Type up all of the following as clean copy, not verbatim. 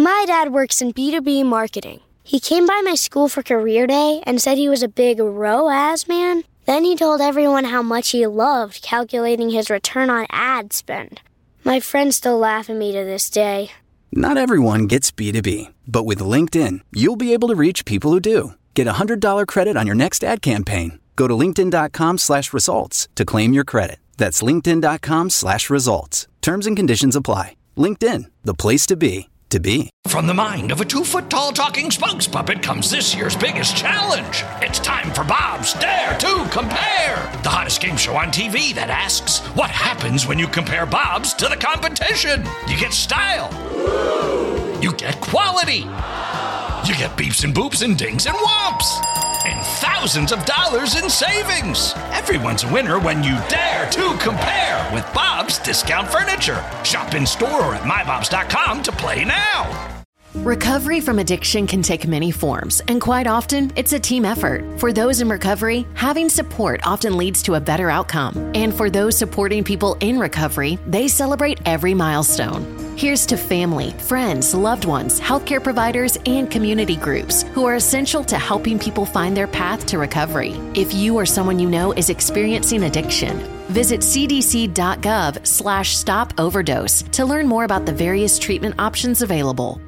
My dad works in B2B marketing. He came by my school for career day and said he was a big ROAS man. Then he told everyone how much he loved calculating his return on ad spend. My friends still laugh at me to this day. Not everyone gets B2B, but with LinkedIn, you'll be able to reach people who do. Get a $100 credit on your next ad campaign. Go to linkedin.com/results to claim your credit. That's linkedin.com/results. Terms and conditions apply. LinkedIn, the place to be. From the mind of a 2-foot-tall talking spokes puppet comes this year's biggest challenge. It's time for Bob's Dare to Compare, the hottest game show on TV that asks, what happens when you compare Bob's to the competition? You get style. You get quality. You get beeps and boops and dings and whomps. And thousands of dollars in savings. Everyone's a winner when you dare to compare with Bob's Discount Furniture. Shop in store or at mybobs.com to play now. Recovery from addiction can take many forms, and quite often, it's a team effort. For those in recovery, having support often leads to a better outcome. And for those supporting people in recovery, they celebrate every milestone. Here's to family, friends, loved ones, healthcare providers, and community groups who are essential to helping people find their path to recovery. If you or someone you know is experiencing addiction, visit cdc.gov/stop overdose to learn more about the various treatment options available.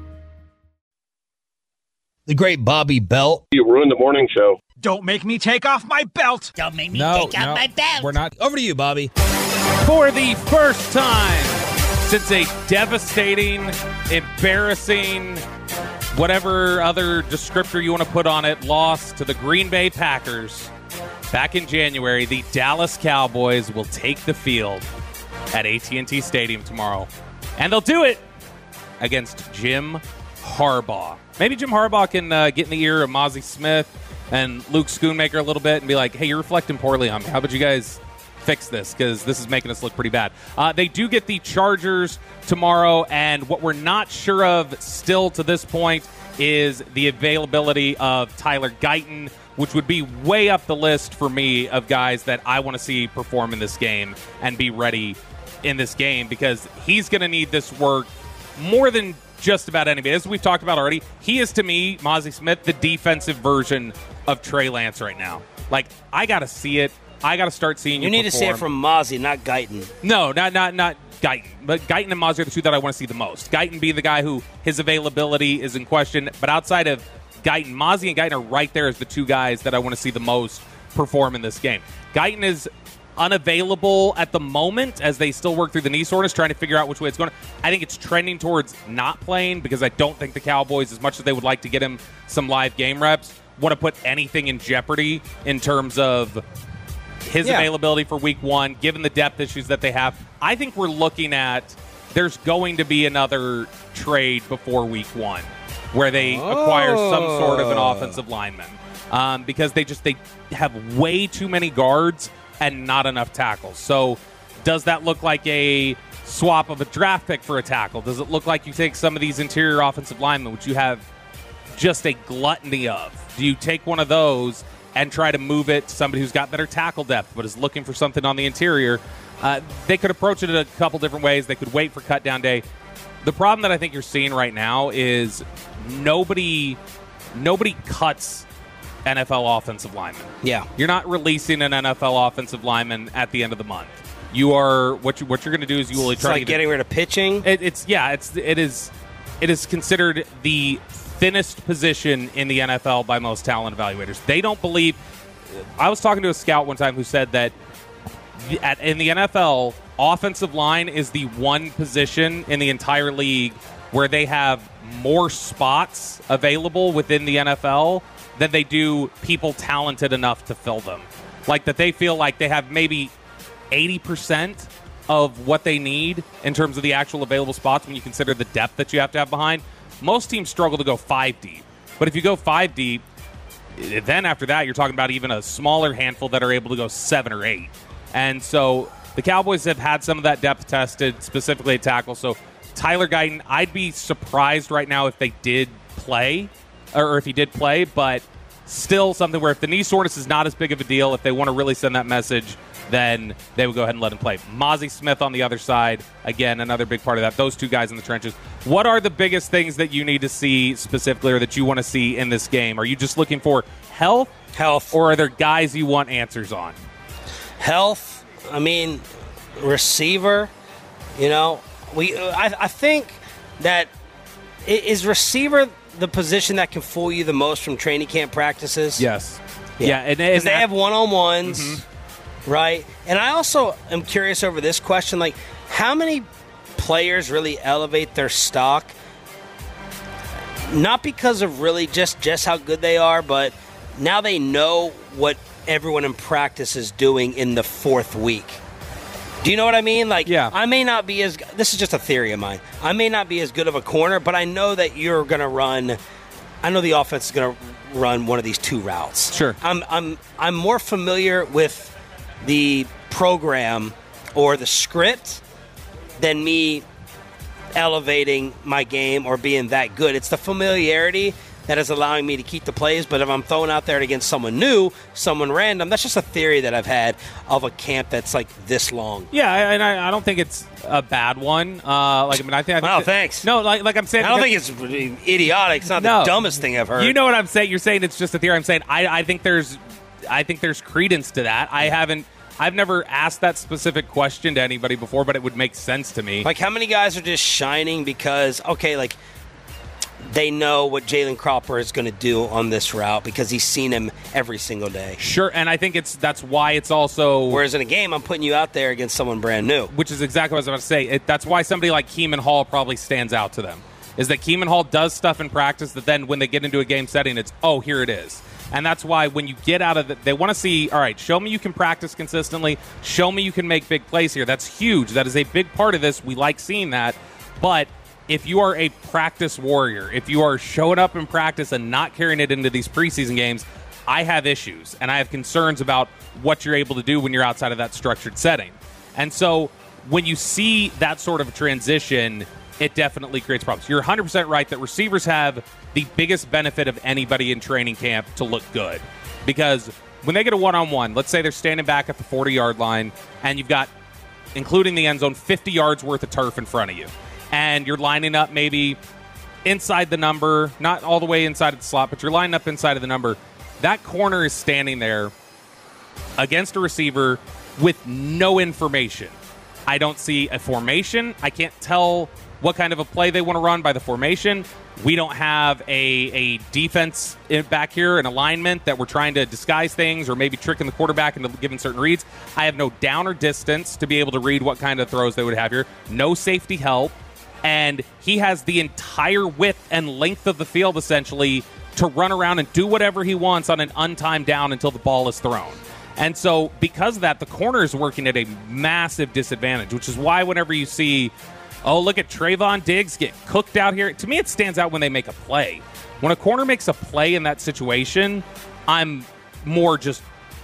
The great Bobby Belt. You ruined the morning show. Don't make me take off my belt. Don't make me take off my belt. We're not. Over to you, Bobby. For the first time since a devastating, embarrassing, whatever other descriptor you want to put on it, loss to the Green Bay Packers back in January, the Dallas Cowboys will take the field at AT&T Stadium tomorrow. And they'll do it against Jim Harbaugh. Maybe Jim Harbaugh can get in the ear of Mozzie Smith and Luke Schoonmaker a little bit and be like, hey, you're reflecting poorly on me. How about you guys fix this? Because this is making us look pretty bad. They do get the Chargers tomorrow, and what we're not sure of still to this point is the availability of Tyler Guyton, which would be way up the list for me of guys that I want to see perform in this game and be ready in this game, because he's going to need this work more than just about anybody. As we've talked about already, he is, to me, Mozzie Smith, the defensive version of Trey Lance right now. Like, I got to see it. I got to start seeing you need perform. to see it from Mozzie, not Guyton. No, not Guyton. But Guyton and Mozzie are the two that I want to see the most. Guyton being the guy who his availability is in question. But outside of Guyton, Mozzie and Guyton are right there as the two guys that I want to see the most perform in this game. Guyton is unavailable at the moment as they still work through the knee soreness, trying to figure out which way it's going. I think it's trending towards not playing, because I don't think the Cowboys, as much as they would like to get him some live game reps, want to put anything in jeopardy in terms of his availability for week one, given the depth issues that they have. I think we're looking at there's going to be another trade before week one where they acquire some sort of an offensive lineman, because they have way too many guards and not enough tackles. So does that look like a swap of a draft pick for a tackle? Does it look like you take some of these interior offensive linemen, which you have just a gluttony of? Do you take one of those and try to move it to somebody who's got better tackle depth but is looking for something on the interior? They could approach it a couple different ways. They could wait for cut down day. The problem that I think you're seeing right now is nobody cuts NFL offensive linemen. Yeah. You're not releasing an NFL offensive lineman at the end of the month. You are what you're going to do is you will try to getting rid of pitching. It is considered the thinnest position in the NFL by most talent evaluators. They don't believe. I was talking to a scout one time who said that in the NFL, offensive line is the one position in the entire league where they have more spots available within the NFL than they do people talented enough to fill them. Like that they feel like they have maybe 80% of what they need in terms of the actual available spots when you consider the depth that you have to have behind. Most teams struggle to go 5 deep. But if you go 5 deep, then after that you're talking about even a smaller handful that are able to go 7 or 8. And so the Cowboys have had some of that depth tested, specifically at tackle. So Tyler Guyton, I'd be surprised right now if they did play, or if he did play, but still something where if the knee soreness is not as big of a deal, if they want to really send that message, then they would go ahead and let him play. Mazi Smith on the other side, again, another big part of that. Those two guys in the trenches. What are the biggest things that you need to see specifically or that you want to see in this game? Are you just looking for health? Or are there guys you want answers on? Health. I mean, receiver. I think that is receiver the position that can fool you the most from training camp practices? Yes. Yeah, and they have one-on-ones, right? And I also am curious over this question, like how many players really elevate their stock, not because of really just how good they are, but now they know what everyone in practice is doing in the fourth week. Do you know what I mean? Like, yeah. I may not be as – this is just a theory of mine. I may not be as good of a corner, but I know that you're going to run – I know the offense is going to run one of these two routes. Sure. I'm more familiar with the program or the script than me elevating my game or being that good. It's the familiarity that is allowing me to keep the plays, but if I'm throwing out there against someone new, someone random, that's just a theory that I've had of a camp that's like this long. Yeah, and I don't think it's a bad one. I think thanks. No, like I'm saying, I don't think it's idiotic. It's not the dumbest thing I've heard. You know what I'm saying? You're saying it's just a theory. I'm saying I think there's credence to that. I've never asked that specific question to anybody before, but it would make sense to me. Like how many guys are just shining because they know what Jalen Cropper is going to do on this route because he's seen him every single day. Sure, and I think that's why it's also... Whereas in a game, I'm putting you out there against someone brand new. Which is exactly what I was about to say. That's why somebody like Keeman Hall probably stands out to them, is that Keeman Hall does stuff in practice that then when they get into a game setting, it's, oh, here it is. And that's why when you get out of it, they want to see, all right, show me you can practice consistently. Show me you can make big plays here. That's huge. That is a big part of this. We like seeing that. But if you are a practice warrior, if you are showing up in practice and not carrying it into these preseason games, I have issues and I have concerns about what you're able to do when you're outside of that structured setting. And so when you see that sort of transition, it definitely creates problems. You're 100% right that receivers have the biggest benefit of anybody in training camp to look good. Because when they get a one-on-one, let's say they're standing back at the 40-yard line and you've got, including the end zone, 50 yards worth of turf in front of you. And you're lining up maybe inside the number, not all the way inside of the slot, but you're lining up inside of the number. That corner is standing there against a receiver with no information. I don't see a formation. I can't tell what kind of a play they want to run by the formation. We don't have a defense back here, an alignment that we're trying to disguise things or maybe tricking the quarterback into giving certain reads. I have no down or distance to be able to read what kind of throws they would have here. No safety help. And he has the entire width and length of the field, essentially, to run around and do whatever he wants on an untimed down until the ball is thrown. And so, because of that, the corner is working at a massive disadvantage, which is why whenever you see, oh, look at Trayvon Diggs get cooked out here, to me it stands out when they make a play. When a corner makes a play in that situation, I'm more just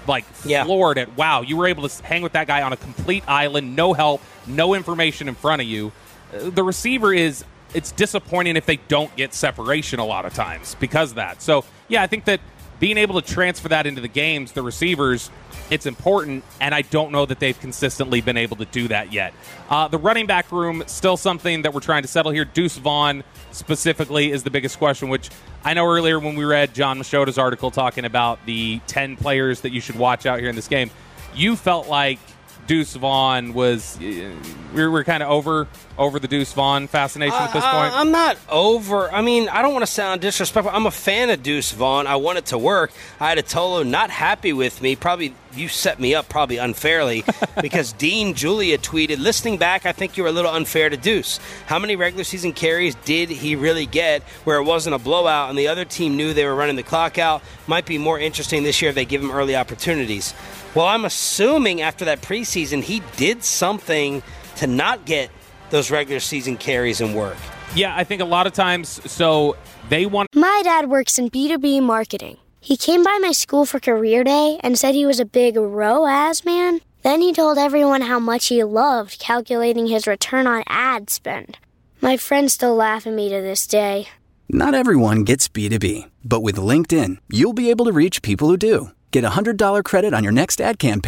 floored at, wow, you were able to hang with that guy on a complete island, no help, no information in front of you. The receiver it's disappointing if they don't get separation a lot of times because of that. So, yeah, I think that being able to transfer that into the games, the receivers, it's important, and I don't know that they've consistently been able to do that yet. The running back room, still something that we're trying to settle here. Deuce Vaughn specifically is the biggest question, which I know earlier when we read John Machota's article talking about the 10 players that you should watch out here in this game, you felt like Deuce Vaughn was we're kind of over the Deuce Vaughn fascination at this point? I'm not over. I mean, I don't want to sound disrespectful. I'm a fan of Deuce Vaughn. I want it to work. I had a Tolo not happy with me. Probably you set me up probably unfairly because Dean Julia tweeted, listening back, I think you were a little unfair to Deuce. How many regular season carries did he really get where it wasn't a blowout and the other team knew they were running the clock out? Might be more interesting this year if they give him early opportunities. Well, I'm assuming after that preseason, he did something to not get those regular season carries and work. Yeah, I think a lot of times, so they want... My dad works in B2B marketing. He came by my school for career day and said he was a big ROAS man. Then he told everyone how much he loved calculating his return on ad spend. My friends still laugh at me to this day. Not everyone gets B2B, but with LinkedIn, you'll be able to reach people who do. Get $100 credit on your next ad campaign.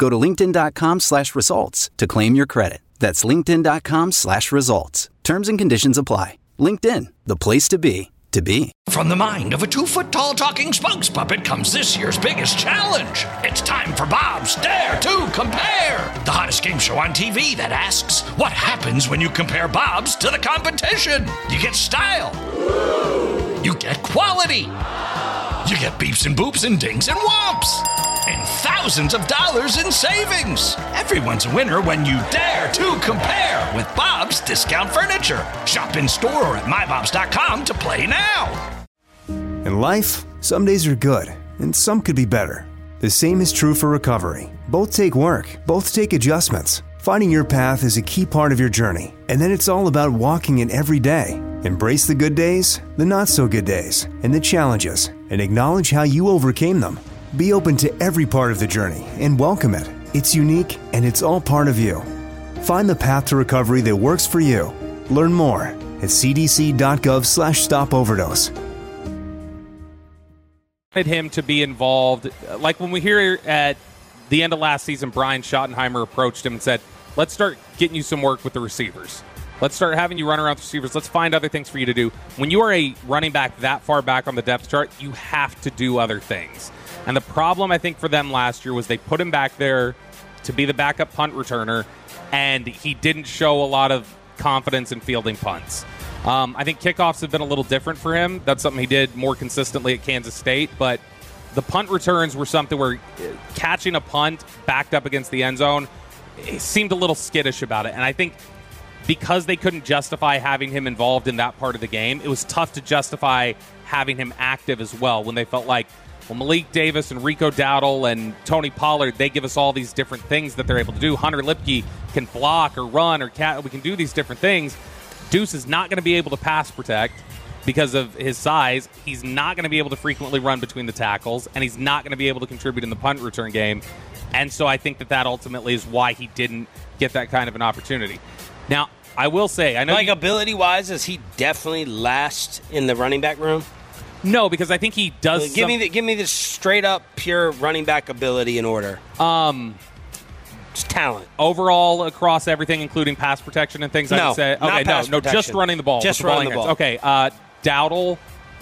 Go to linkedin.com/results to claim your credit. That's linkedin.com/results. Terms and conditions apply. LinkedIn, the place to be, to be. From the mind of a 2-foot-tall talking spokes puppet comes this year's biggest challenge. It's time for Bob's Dare to Compare, the hottest game show on TV that asks, what happens when you compare Bob's to the competition? You get style. You get quality. You get beeps and boops and dings and whomps. And thousands of dollars in savings. Everyone's a winner when you dare to compare with Bob's Discount Furniture. Shop in store or at mybobs.com to play now. In life, some days are good, and some could be better. The same is true for recovery. Both take work, both take adjustments. Finding your path is a key part of your journey, and then it's all about walking it every day. Embrace the good days, the not so good days, and the challenges, and acknowledge how you overcame them. Be open to every part of the journey and welcome it. It's unique and it's all part of you. Find the path to recovery that works for you. Learn more at cdc.gov/stopoverdose. Wanted him to be involved. Like when we hear at the end of last season, Brian Schottenheimer approached him and said, let's start getting you some work with the receivers. Let's start having you run around with receivers. Let's find other things for you to do. When you are a running back that far back on the depth chart, you have to do other things. And the problem, I think, for them last year was they put him back there to be the backup punt returner, and he didn't show a lot of confidence in fielding punts. I think kickoffs have been a little different for him. That's something he did more consistently at Kansas State, but the punt returns were something where catching a punt backed up against the end zone, he seemed a little skittish about it. And I think because they couldn't justify having him involved in that part of the game, it was tough to justify having him active as well when they felt like, well, Malik Davis and Rico Dowdle and Tony Pollard, they give us all these different things that they're able to do. Hunter Lipke can block or run or we can do these different things. Deuce is not going to be able to pass protect because of his size. He's not going to be able to frequently run between the tackles, and he's not going to be able to contribute in the punt return game. And so I think that ultimately is why he didn't get that kind of an opportunity. Now, I will say, I know ability-wise, is he definitely last in the running back room? No, because I think he does. Give me the straight up pure running back ability in order. Just talent overall across everything, including pass protection and things. No, I would say. Okay, no, just running the ball. Just running the ball. Okay, Dowdle,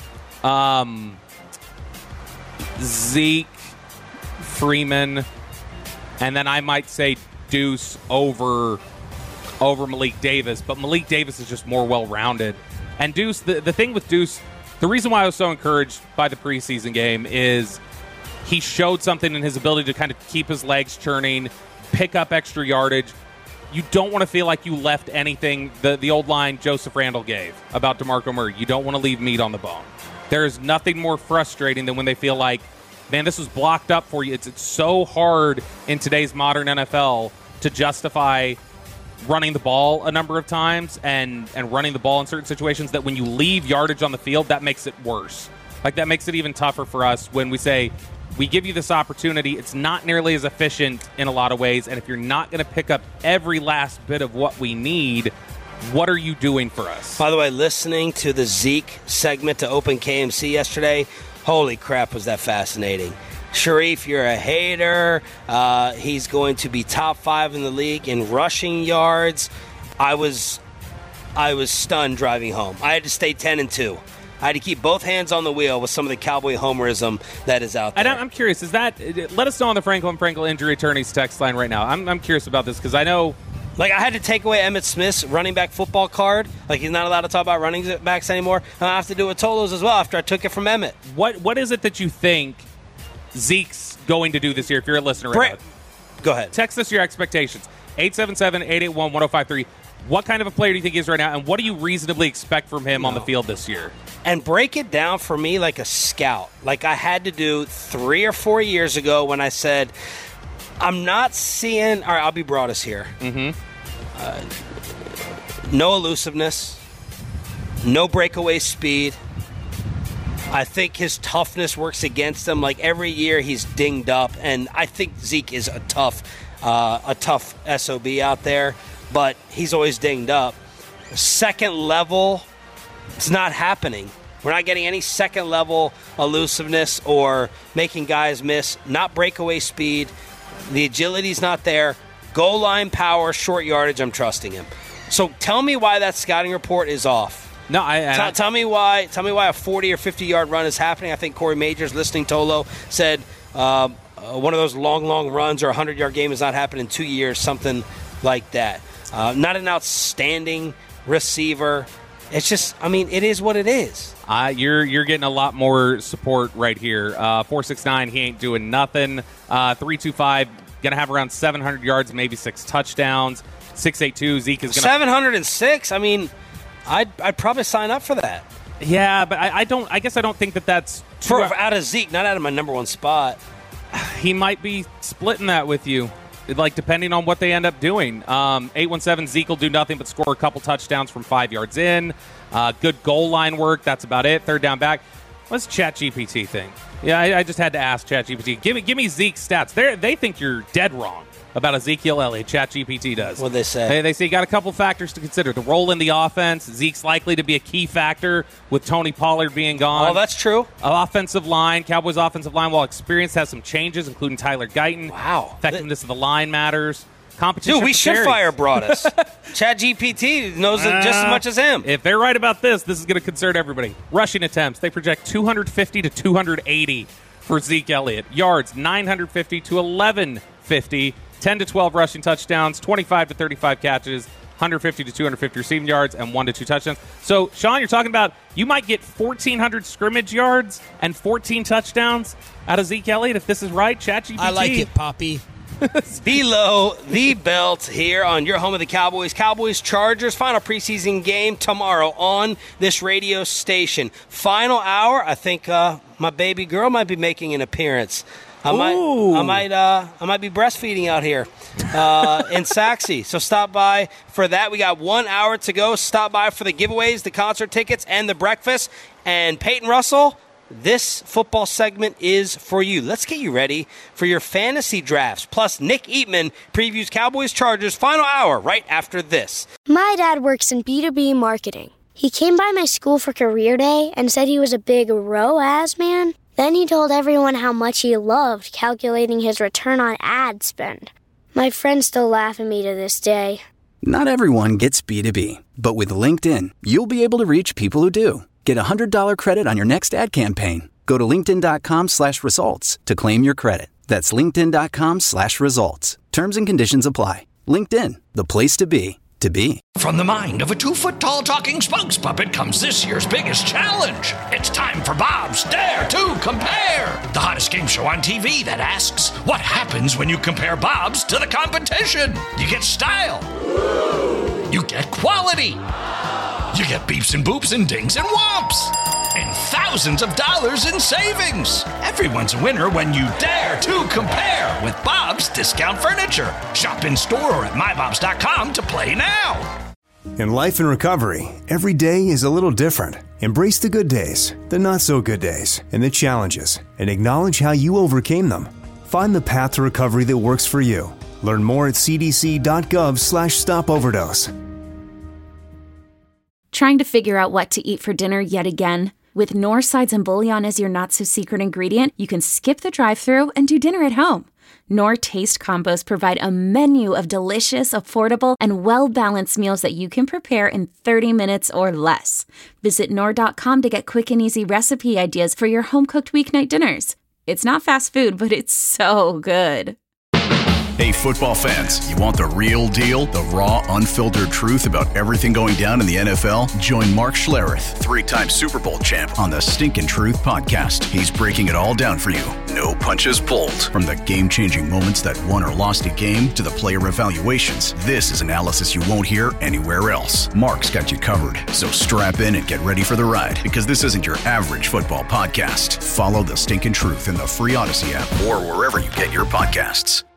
Zeke, Freeman, and then I might say Deuce over Malik Davis, but Malik Davis is just more well-rounded. And Deuce, the thing with Deuce. The reason why I was so encouraged by the preseason game is he showed something in his ability to kind of keep his legs churning, pick up extra yardage. You don't want to feel like you left anything, the old line Joseph Randall gave about DeMarco Murray. You don't want to leave meat on the bone. There is nothing more frustrating than when they feel like, man, this was blocked up for you. It's so hard in today's modern NFL to justify running the ball a number of times and running the ball in certain situations that when you leave yardage on the field, that makes it worse. Like, that makes it even tougher for us when we say, we give you this opportunity. It's not nearly as efficient in a lot of ways, and if you're not going to pick up every last bit of what we need, what are you doing for us? By the way, listening to the Zeke segment to Open KMC yesterday, holy crap, was that fascinating. Sharif, you're a hater. He's going to be top 5 in the league in rushing yards. I was stunned driving home. I had to stay 10-2. I had to keep both hands on the wheel with some of the Cowboy homerism that is out there. And I'm curious, let us know on the Franklin Injury Attorneys text line right now. I'm curious about this because I know. Like, I had to take away Emmitt Smith's running back football card. Like, he's not allowed to talk about running backs anymore. And I have to do it with Tolo's as well after I took it from Emmitt. What is it that you think Zeke's going to do this year if you're a listener right now? Go ahead. Text us your expectations. 877-881-1053. What kind of a player do you think he is right now, and what do you reasonably expect from him on the field this year? And break it down for me like a scout. Like I had to do 3 or 4 years ago when I said, I'm not seeing – all right, I'll be broadest here. Mm-hmm. No elusiveness. No breakaway speed. I think his toughness works against him. Like every year he's dinged up, and I think Zeke is a tough SOB out there, but he's always dinged up. Second level, it's not happening. We're not getting any second level elusiveness or making guys miss. Not breakaway speed. The agility's not there. Goal line power, short yardage, I'm trusting him. So tell me why that scouting report is off. No, tell me why a 40 or 50-yard run is happening. I think Corey Majors, listening Tolo, said one of those long runs or a 100-yard game has not happened in 2 years, something like that. Not an outstanding receiver. It's just, it is what it is. You're getting a lot more support right here. 4.69, he ain't doing nothing. 3.25, going to have around 700 yards, maybe 6 touchdowns. 6.82, Zeke is going to 706. I'd probably sign up for that. Yeah, but I guess I don't think that's for out of Zeke, not out of my number one spot. He might be splitting that with you, like depending on what they end up doing. 817, Zeke will do nothing but score a couple touchdowns from 5 yards in. Good goal line work. That's about it. Third down back. What's ChatGPT thing? Yeah, I just had to ask ChatGPT. Give me Zeke's stats. They think you're dead wrong about Ezekiel Elliott. ChatGPT does. What'd they say? They say you got a couple factors to consider. The role in the offense. Zeke's likely to be a key factor with Tony Pollard being gone. Oh, that's true. Offensive line. Cowboys' offensive line, while experienced, has some changes, including Tyler Guyton. Wow. Effectiveness of the line matters. Competition. Dude, we should fire Broadus. ChatGPT knows it just as much as him. If they're right about this is going to concern everybody. Rushing attempts. They project 250 to 280 for Zeke Elliott. Yards, 950 to 1150. 10 to 12 rushing touchdowns, 25 to 35 catches, 150 to 250 receiving yards, and 1 to 2 touchdowns. So, Sean, you're talking about you might get 1,400 scrimmage yards and 14 touchdowns out of Zeke Elliott if this is right. ChatGPT. I like it, Poppy. Below the belt here on your home of the Cowboys. Cowboys-Chargers, final preseason game tomorrow on this radio station. Final hour, I think my baby girl might be making an appearance. I might be breastfeeding out here in Saxe. So stop by for that. We got 1 hour to go. Stop by for the giveaways, the concert tickets, and the breakfast. And Peyton Russell, this football segment is for you. Let's get you ready for your fantasy drafts. Plus, Nick Eatman previews Cowboys-Chargers final hour right after this. My dad works in B2B marketing. He came by my school for career day and said he was a big ROAS man. Then he told everyone how much he loved calculating his return on ad spend. My friends still laugh at me to this day. Not everyone gets B2B, but with LinkedIn, you'll be able to reach people who do. Get a $100 credit on your next ad campaign. Go to linkedin.com/results to claim your credit. That's linkedin.com/results. Terms and conditions apply. LinkedIn, the place to be. From the mind of a 2-foot-tall talking spunks puppet comes this year's biggest challenge. It's time for Bob's Dare to Compare, the hottest game show on TV that asks, what happens when you compare Bob's to the competition? You get style. You get quality. You get beeps and boops and dings and whomps. And thousands of dollars in savings. Everyone's a winner when you dare to compare with Bob's Discount Furniture. Shop in store or at mybobs.com to play now. In life and recovery, every day is a little different. Embrace the good days, the not so good days, and the challenges, and acknowledge how you overcame them. Find the path to recovery that works for you. Learn more at cdc.gov/stopoverdose. Trying to figure out what to eat for dinner yet again? With Knorr sides and bouillon as your not-so-secret ingredient, you can skip the drive-thru and do dinner at home. Knorr Taste Combos provide a menu of delicious, affordable, and well-balanced meals that you can prepare in 30 minutes or less. Visit Knorr.com to get quick and easy recipe ideas for your home-cooked weeknight dinners. It's not fast food, but it's so good. Hey, football fans, you want the real deal? The raw, unfiltered truth about everything going down in the NFL? Join Mark Schlereth, 3-time Super Bowl champ, on the Stinkin' Truth podcast. He's breaking it all down for you. No punches pulled. From the game-changing moments that won or lost a game to the player evaluations, this is analysis you won't hear anywhere else. Mark's got you covered, so strap in and get ready for the ride, because this isn't your average football podcast. Follow the Stinkin' Truth in the free Odyssey app or wherever you get your podcasts.